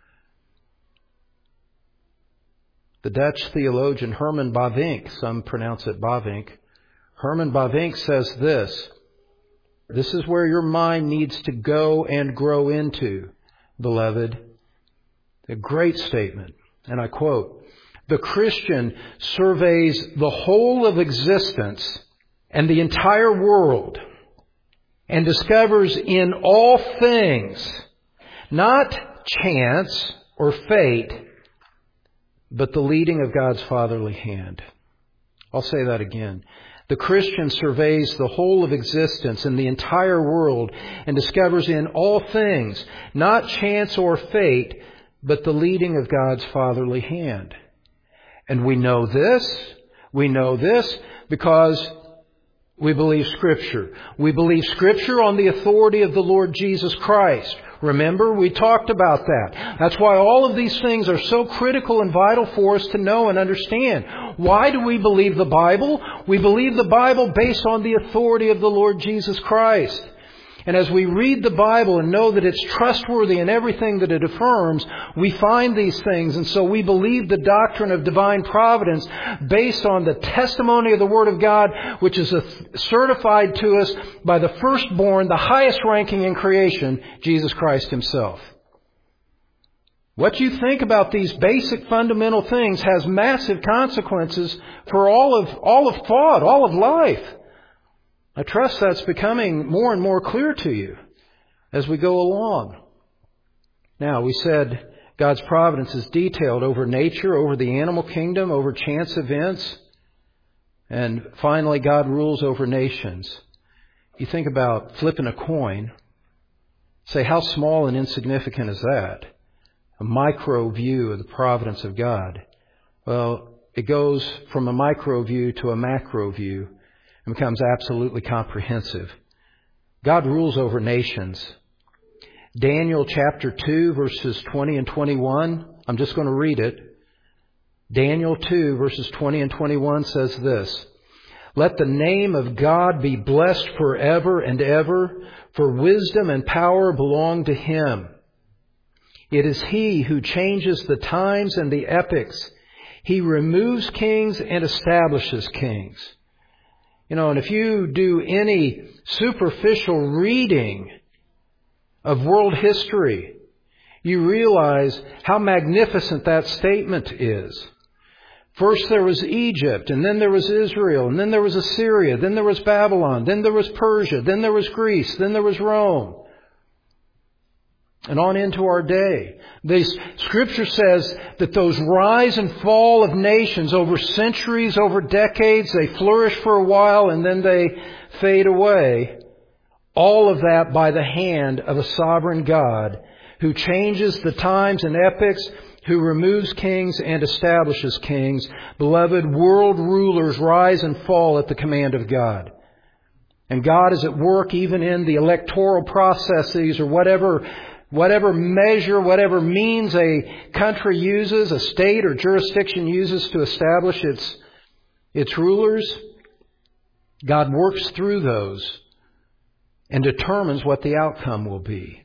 The Dutch theologian Herman Bavinck, some pronounce it Bavinck, Herman Bavinck says this: this is where your mind needs to go and grow into, beloved. A great statement. And I quote, "The Christian surveys the whole of existence and the entire world and discovers in all things not chance or fate, but the leading of God's fatherly hand." I'll say that again. The Christian surveys the whole of existence and the entire world and discovers in all things not chance or fate, but the leading of God's fatherly hand. And we know this, we know this because we believe Scripture. We believe Scripture on the authority of the Lord Jesus Christ. Remember, we talked about that. That's why all of these things are so critical and vital for us to know and understand. Why do we believe the Bible? We believe the Bible based on the authority of the Lord Jesus Christ. And as we read the Bible and know that it's trustworthy in everything that it affirms, we find these things. And so we believe the doctrine of divine providence based on the testimony of the Word of God, which is certified to us by the firstborn, the highest ranking in creation, Jesus Christ Himself. What you think about these basic fundamental things has massive consequences for all of, all of thought, all of life. I trust that's becoming more and more clear to you as we go along. Now, we said God's providence is detailed over nature, over the animal kingdom, over chance events. And finally, God rules over nations. You think about flipping a coin. Say, how small and insignificant is that? A micro view of the providence of God. Well, it goes from a micro view to a macro view and becomes absolutely comprehensive. God rules over nations. Daniel chapter two, verses twenty and twenty-one. I'm just going to read it. Daniel two, verses twenty and twenty-one says this: "Let the name of God be blessed forever and ever, for wisdom and power belong to Him. It is He who changes the times and the epochs. He removes kings and establishes kings." You know, and if you do any superficial reading of world history, you realize how magnificent that statement is. First there was Egypt, and then there was Israel, and then there was Assyria, then there was Babylon, then there was Persia, then there was Greece, then there was Rome. And on into our day. The Scripture says that those rise and fall of nations over centuries, over decades, they flourish for a while and then they fade away. All of that by the hand of a sovereign God who changes the times and epochs, who removes kings and establishes kings. Beloved, world rulers rise and fall at the command of God. And God is at work even in the electoral processes or whatever Whatever measure, whatever means a country uses, a state or jurisdiction uses to establish its, its rulers, God works through those and determines what the outcome will be.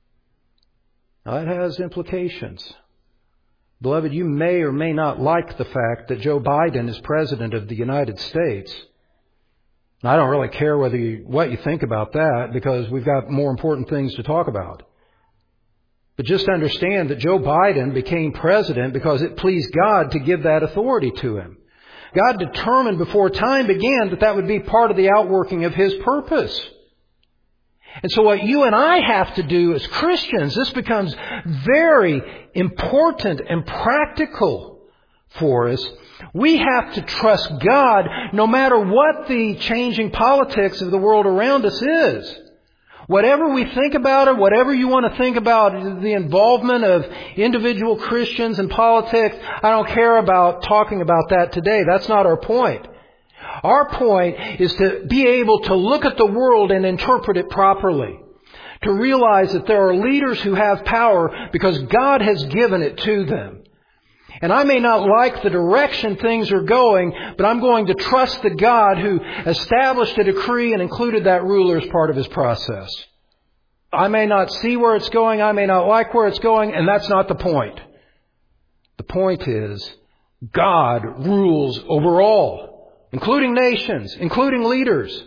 Now, that has implications. Beloved, you may or may not like the fact that Joe Biden is President of the United States. And I don't really care whether you, what you think about that, because we've got more important things to talk about. But just understand that Joe Biden became president because it pleased God to give that authority to him. God determined before time began that that would be part of the outworking of His purpose. And so what you and I have to do as Christians, this becomes very important and practical for us. We have to trust God no matter what the changing politics of the world around us is. Whatever we think about it, whatever you want to think about the involvement of individual Christians in politics, I don't care about talking about that today. That's not our point. Our point is to be able to look at the world and interpret it properly. To realize that there are leaders who have power because God has given it to them. And I may not like the direction things are going, but I'm going to trust the God who established a decree and included that ruler as part of His process. I may not see where it's going, I may not like where it's going, and that's not the point. The point is, God rules over all, including nations, including leaders.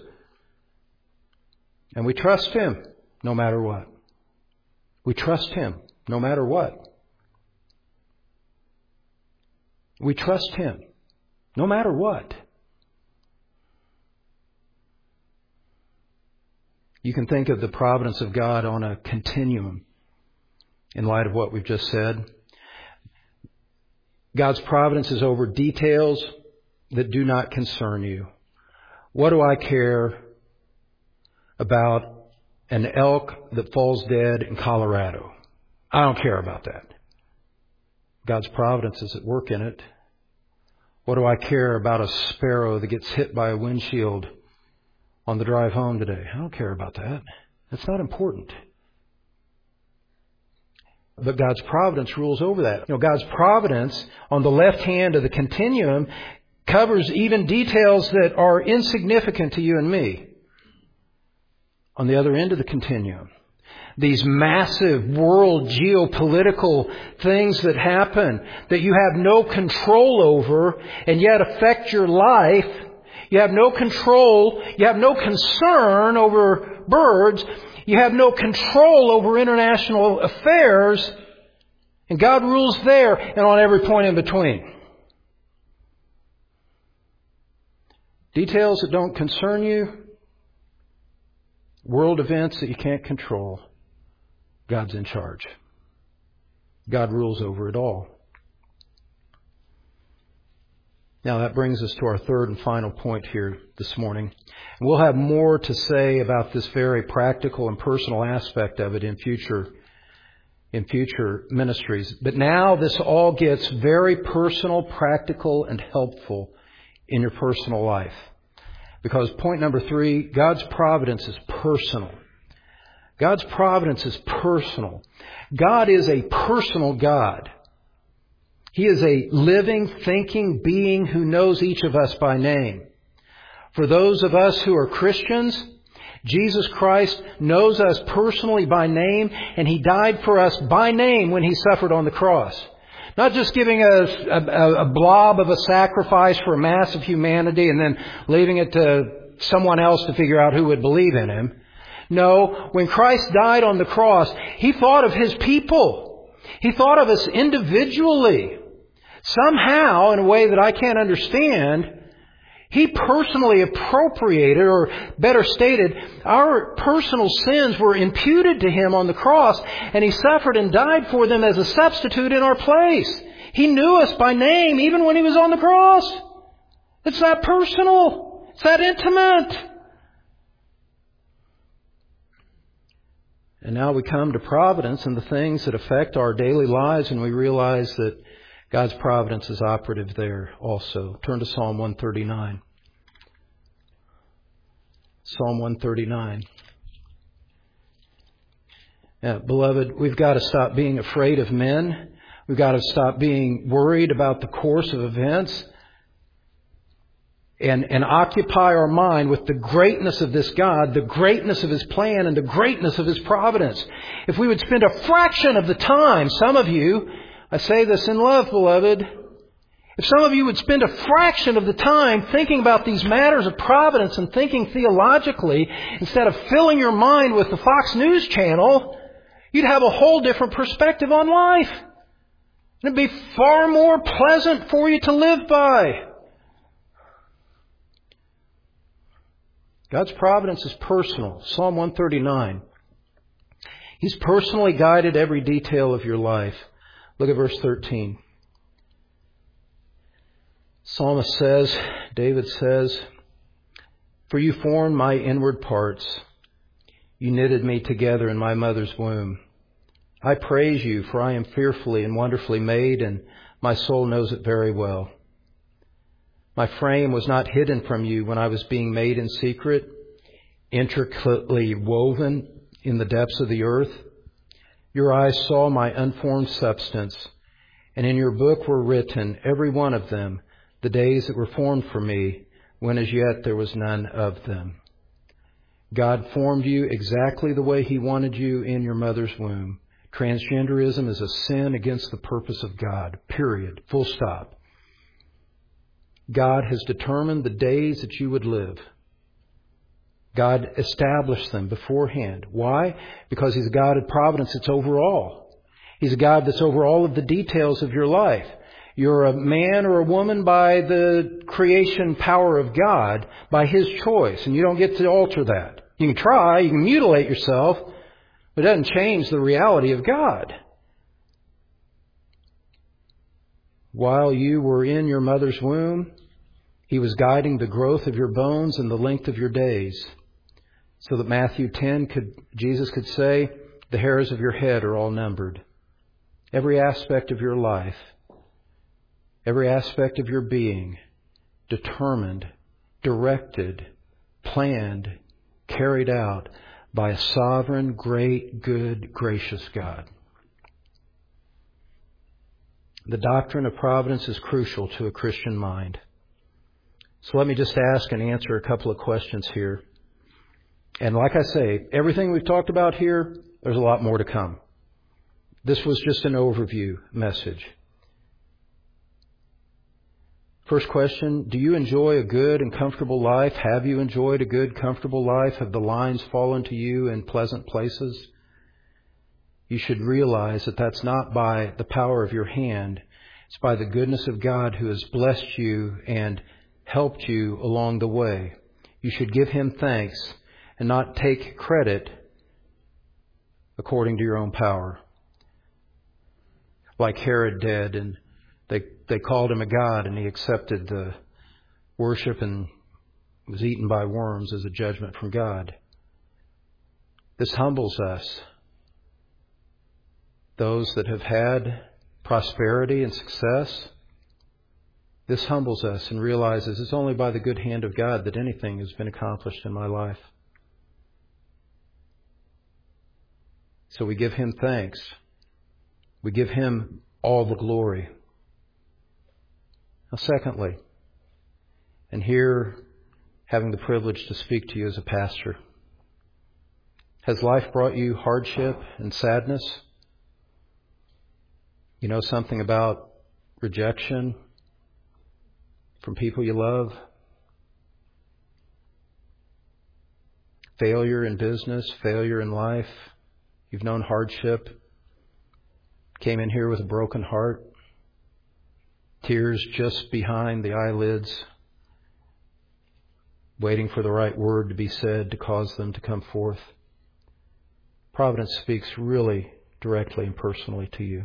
And we trust Him no matter what. We trust Him no matter what. We trust Him, no matter what. You can think of the providence of God on a continuum in light of what we've just said. God's providence is over details that do not concern you. What do I care about an elk that falls dead in Colorado? I don't care about that. God's providence is at work in it. What do I care about a sparrow that gets hit by a windshield on the drive home today? I don't care about that. That's not important. But God's providence rules over that. You know, God's providence on the left hand of the continuum covers even details that are insignificant to you and me. on the other end of the continuum. These massive world geopolitical things that happen that you have no control over and yet affect your life. You have no control. You have no concern over birds. You have no control over international affairs. And God rules there and on every point in between. Details that don't concern you. World events that you can't control. God's in charge. God rules over it all. Now that brings us to our third and final point here this morning. We'll have more to say about this very practical and personal aspect of it in future, in future ministries. But now this all gets very personal, practical, and helpful in your personal life. Because point number three, God's providence is personal. God's providence is personal. God is a personal God. He is a living, thinking being who knows each of us by name. For those of us who are Christians, Jesus Christ knows us personally by name, and He died for us by name when He suffered on the cross. Not just giving us a, a, a blob of a sacrifice for a mass of humanity and then leaving it to someone else to figure out who would believe in Him. No, when Christ died on the cross, He thought of His people. He thought of us individually. Somehow, in a way that I can't understand, He personally appropriated, or better stated, our personal sins were imputed to Him on the cross, and He suffered and died for them as a substitute in our place. He knew us by name even when He was on the cross. It's that personal. It's that intimate. And now we come to providence and the things that affect our daily lives, and we realize that God's providence is operative there also. Turn to Psalm one thirty-nine. Psalm one thirty-nine. Now, beloved, we've got to stop being afraid of men. We've got to stop being worried about the course of events. And, and occupy our mind with the greatness of this God, the greatness of His plan, and the greatness of His providence. If we would spend a fraction of the time, some of you, I say this in love, beloved, if some of you would spend a fraction of the time thinking about these matters of providence and thinking theologically, instead of filling your mind with the Fox News channel, you'd have a whole different perspective on life. It'd be far more pleasant for you to live by. God's providence is personal. Psalm one thirty-nine. He's personally guided every detail of your life. Look at verse thirteen. Psalmist says, David says, "For you formed my inward parts. You knitted me together in my mother's womb. I praise you, for I am fearfully and wonderfully made, and my soul knows it very well. My frame was not hidden from you when I was being made in secret, intricately woven in the depths of the earth. Your eyes saw my unformed substance, and in your book were written, every one of them, the days that were formed for me, when as yet there was none of them." God formed you exactly the way He wanted you in your mother's womb. Transgenderism is a sin against the purpose of God. Period. Full stop. God has determined the days that you would live. God established them beforehand. Why? Because He's a God of providence that's over all. He's a God that's over all of the details of your life. You're a man or a woman by the creation power of God, by His choice, and you don't get to alter that. You can try, you can mutilate yourself, but it doesn't change the reality of God. While you were in your mother's womb, He was guiding the growth of your bones and the length of your days. So that Matthew ten, could Jesus could say, the hairs of your head are all numbered. Every aspect of your life, every aspect of your being, determined, directed, planned, carried out by a sovereign, great, good, gracious God. The doctrine of providence is crucial to a Christian mind. So let me just ask and answer a couple of questions here. And like I say, everything we've talked about here, there's a lot more to come. This was just an overview message. First question, do you enjoy a good and comfortable life? Have you enjoyed a good, comfortable life? Have the lines fallen to you in pleasant places? You should realize that that's not by the power of your hand. It's by the goodness of God who has blessed you and helped you along the way. You should give Him thanks and not take credit according to your own power. Like Herod did, and they they called him a god, and he accepted the worship and was eaten by worms as a judgment from God. This humbles us. Those that have had prosperity and success, this humbles us and realizes it's only by the good hand of God that anything has been accomplished in my life. So we give Him thanks. We give Him all the glory. Now, secondly, and here, having the privilege to speak to you as a pastor, has life brought you hardship and sadness? You know something about rejection from people you love? Failure in business, failure in life. You've known hardship. Came in here with a broken heart. Tears just behind the eyelids, waiting for the right word to be said to cause them to come forth. Providence speaks really directly and personally to you.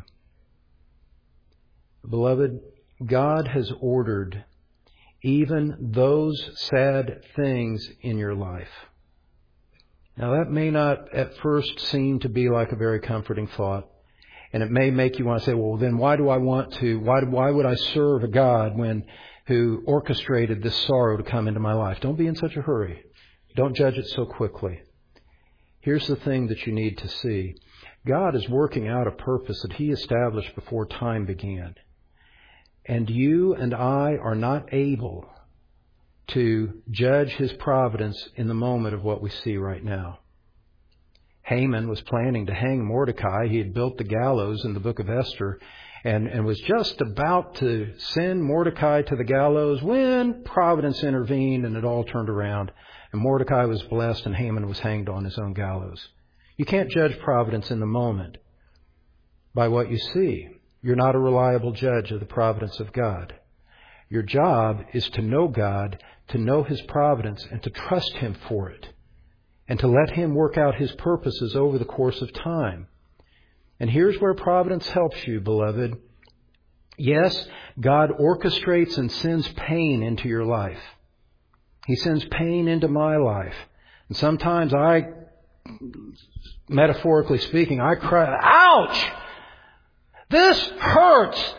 Beloved, God has ordered even those sad things in your life. Now, that may not at first seem to be like a very comforting thought. And it may make you want to say, well, then why do I want to, why, why would I serve a God when, who orchestrated this sorrow to come into my life? Don't be in such a hurry. Don't judge it so quickly. Here's the thing that you need to see. God is working out a purpose that He established before time began. And you and I are not able to judge His providence in the moment of what we see right now. Haman was planning to hang Mordecai. He had built the gallows in the book of Esther and, and was just about to send Mordecai to the gallows when Providence intervened and it all turned around. And Mordecai was blessed and Haman was hanged on his own gallows. You can't judge Providence in the moment by what you see. You're not a reliable judge of the providence of God. Your job is to know God, to know His providence, and to trust Him for it. And to let Him work out His purposes over the course of time. And here's where providence helps you, beloved. Yes, God orchestrates and sends pain into your life. He sends pain into my life. And sometimes I, metaphorically speaking, I cry, ouch! This hurts!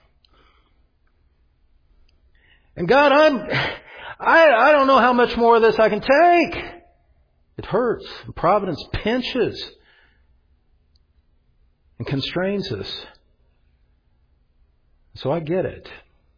And God, I'm, I, I don't know how much more of this I can take. It hurts. And providence pinches and constrains us. So I get it.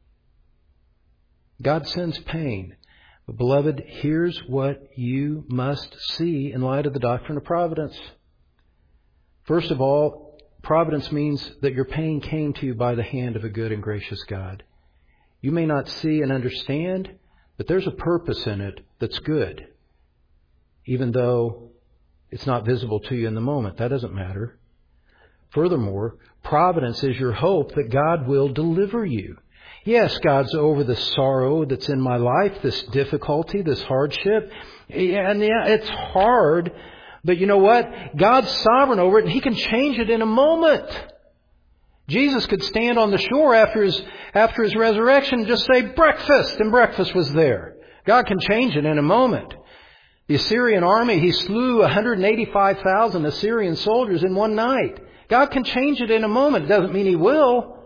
God sends pain. But beloved, here's what you must see in light of the doctrine of providence. First of all, providence means that your pain came to you by the hand of a good and gracious God. You may not see and understand, but there's a purpose in it that's good. Even though it's not visible to you in the moment. That doesn't matter. Furthermore, providence is your hope that God will deliver you. Yes, God's over the sorrow that's in my life, this difficulty, this hardship. And yeah, it's hard. But you know what? God's sovereign over it and He can change it in a moment. Jesus could stand on the shore after His, after His resurrection and just say, breakfast, and breakfast was there. God can change it in a moment. The Assyrian army, He slew one hundred eighty-five thousand Assyrian soldiers in one night. God can change it in a moment. It doesn't mean He will.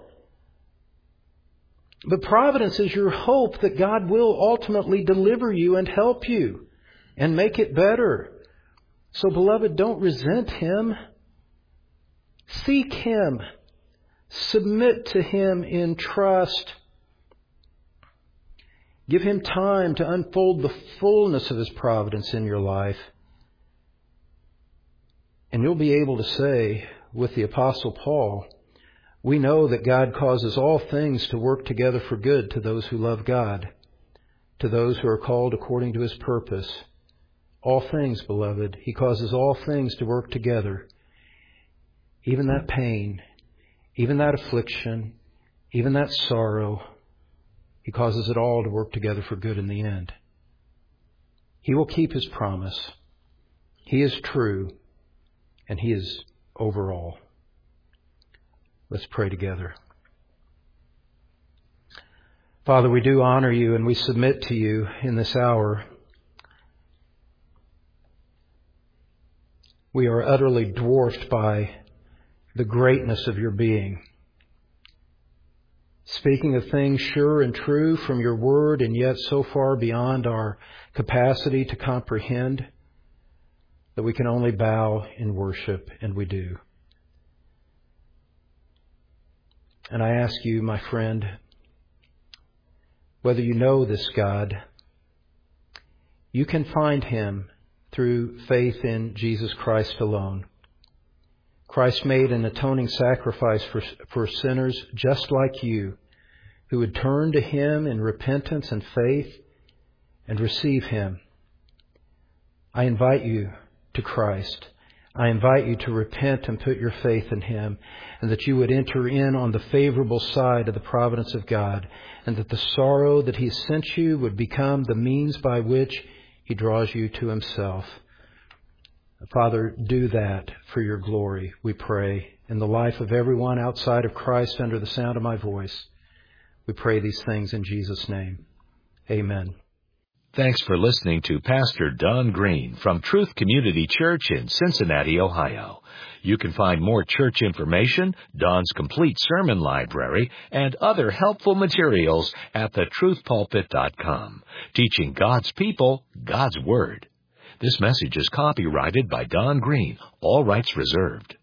But providence is your hope that God will ultimately deliver you and help you and make it better. So, beloved, don't resent Him. Seek Him. Submit to Him in trust. Give Him time to unfold the fullness of His providence in your life. And you'll be able to say with the Apostle Paul, we know that God causes all things to work together for good to those who love God, to those who are called according to His purpose. All things, beloved, He causes all things to work together. Even that pain, even that affliction, even that sorrow, He causes it all to work together for good in the end. He will keep His promise. He is true, and He is over all. Let's pray together. Father, we do honor You and we submit to You in this hour. We are utterly dwarfed by the greatness of Your being. Speaking of things sure and true from Your word, and yet so far beyond our capacity to comprehend that we can only bow in worship, and we do. And I ask you, my friend, whether you know this God, you can find Him through faith in Jesus Christ alone. Christ made an atoning sacrifice for, for sinners just like you, who would turn to Him in repentance and faith and receive Him. I invite you to Christ. I invite you to repent and put your faith in Him, and that you would enter in on the favorable side of the providence of God, and that the sorrow that He sent you would become the means by which He draws you to Himself. Father, do that for Your glory, we pray, in the life of everyone outside of Christ under the sound of my voice. We pray these things in Jesus' name. Amen. Thanks for listening to Pastor Don Green from Truth Community Church in Cincinnati, Ohio. You can find more church information, Don's complete sermon library, and other helpful materials at the truth pulpit dot com, teaching God's people God's Word. This message is copyrighted by Don Green, all rights reserved.